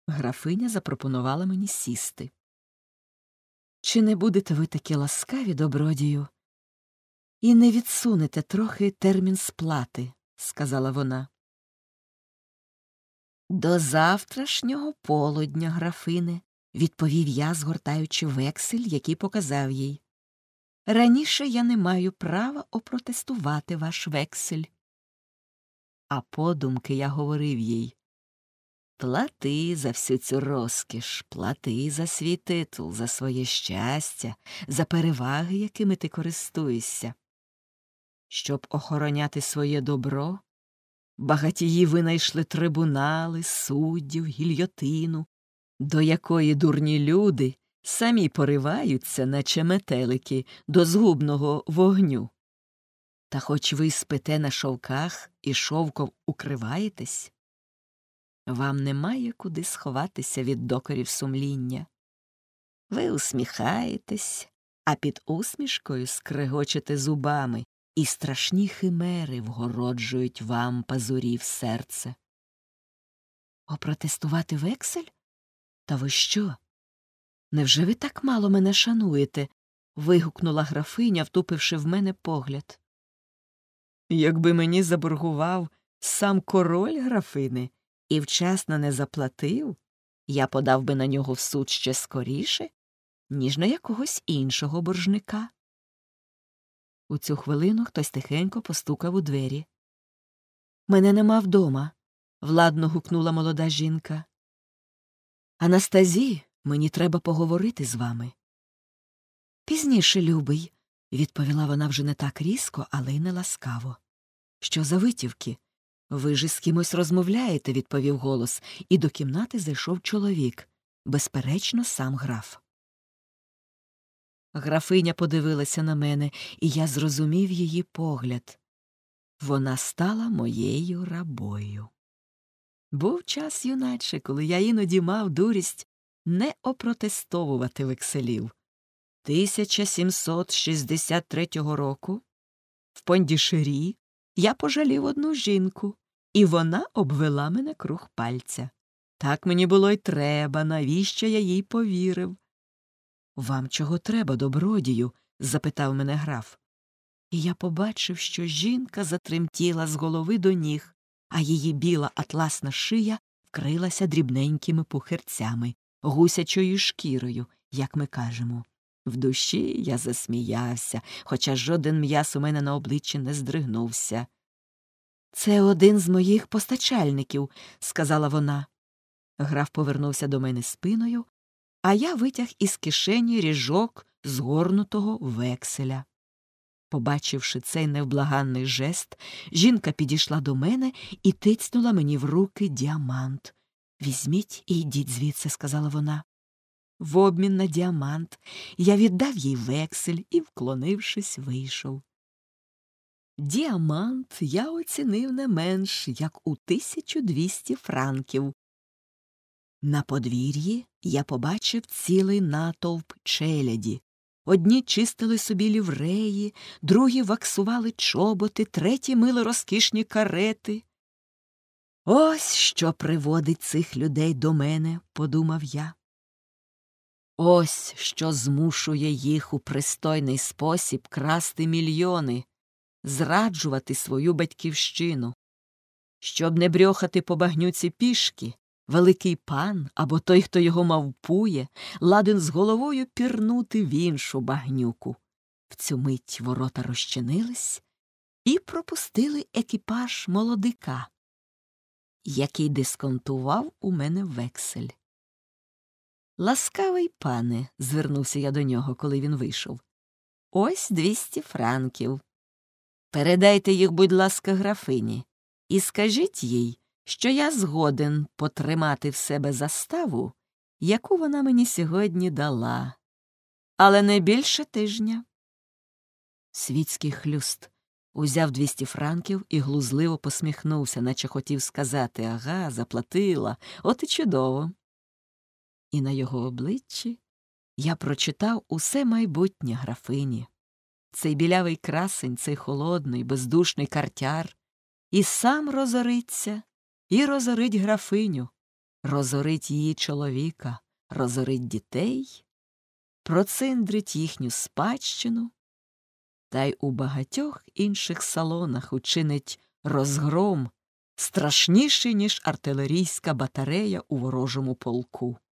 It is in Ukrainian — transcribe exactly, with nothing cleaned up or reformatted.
Графиня запропонувала мені сісти. «Чи не будете ви такі ласкаві, добродію, і не відсунете трохи термін сплати?» – сказала вона. «До завтрашнього полудня, графине», – відповів я, згортаючи вексель, який показав їй. «Раніше я не маю права опротестувати ваш вексель». А подумки я говорив їй: «Плати за всю цю розкіш, плати за свій титул, за своє щастя, за переваги, якими ти користуєшся. Щоб охороняти своє добро, багатії винайшли трибунали, суддів, гільйотину, до якої дурні люди самі пориваються, наче метелики, до згубного вогню. Та хоч ви спите на шовках і шовком укриваєтесь, вам немає куди сховатися від докорів сумління. Ви усміхаєтесь, а під усмішкою скрегочете зубами, і страшні химери вгороджують вам пазурів серце». «Опротестувати вексель? Та ви що? Невже ви так мало мене шануєте?» – вигукнула графиня, втупивши в мене погляд. «Якби мені заборгував сам король графини і вчасно не заплатив, я подав би на нього в суд ще скоріше, ніж на якогось іншого боржника». У цю хвилину хтось тихенько постукав у двері. «Мене нема вдома», – владно гукнула молода жінка. «Анастазі, мені треба поговорити з вами». «Пізніше, любий», – відповіла вона вже не так різко, але й не ласкаво. «Що за витівки? Ви ж із кимось розмовляєте», – відповів голос, і до кімнати зайшов чоловік, безперечно, сам граф. Графиня подивилася на мене, і я зрозумів її погляд. Вона стала моєю рабою. Був час, юначе, коли я іноді мав дурість не опротестовувати векселів. тисяча сімсот шістдесят третього року в Пондішері я пожалів одну жінку, і вона обвела мене круг пальця. Так мені було й треба, навіщо я їй повірив. «Вам чого треба, добродію?» – запитав мене граф. І я побачив, що жінка затремтіла з голови до ніг, а її біла атласна шия вкрилася дрібненькими пухирцями, гусячою шкірою, як ми кажемо. В душі я засміявся, хоча жоден м'яз у мене на обличчі не здригнувся. «Це один з моїх постачальників», – сказала вона. Граф повернувся до мене спиною, а я витяг із кишені ріжок згорнутого векселя. Побачивши цей невблаганний жест, жінка підійшла до мене і тицнула мені в руки діамант. «Візьміть і йдіть звідси», – сказала вона. В обмін на діамант я віддав їй вексель і, вклонившись, вийшов. Діамант я оцінив не менш, як у тисячу двісті франків. На подвір'ї я побачив цілий натовп челяді. Одні чистили собі лівреї, другі ваксували чоботи, треті мили розкішні карети. «Ось що приводить цих людей до мене», – подумав я. «Ось що змушує їх у пристойний спосіб красти мільйони, зраджувати свою батьківщину. Щоб не брьохати по багнюці пішки, великий пан або той, хто його мавпує, ладен з головою пірнути в іншу багнюку». В цю мить ворота розчинились і пропустили екіпаж молодика, який дисконтував у мене вексель. «Ласкавий пане», – звернувся я до нього, коли він вийшов, – «ось двісті франків. Передайте їх, будь ласка, графині, і скажіть їй, що я згоден потримати в себе заставу, яку вона мені сьогодні дала, але не більше тижня». Світський хлюст узяв двісті франків і глузливо посміхнувся, наче хотів сказати: «Ага, заплатила, от і чудово». І на його обличчі я прочитав усе майбутнє графині. Цей білявий красень, цей холодний, бездушний картяр і сам розориться, і розорить графиню. розорить її чоловіка, розорить дітей, проциндрить їхню спадщину, та й у багатьох інших салонах учинить розгром страшніший, ніж артилерійська батарея у ворожому полку.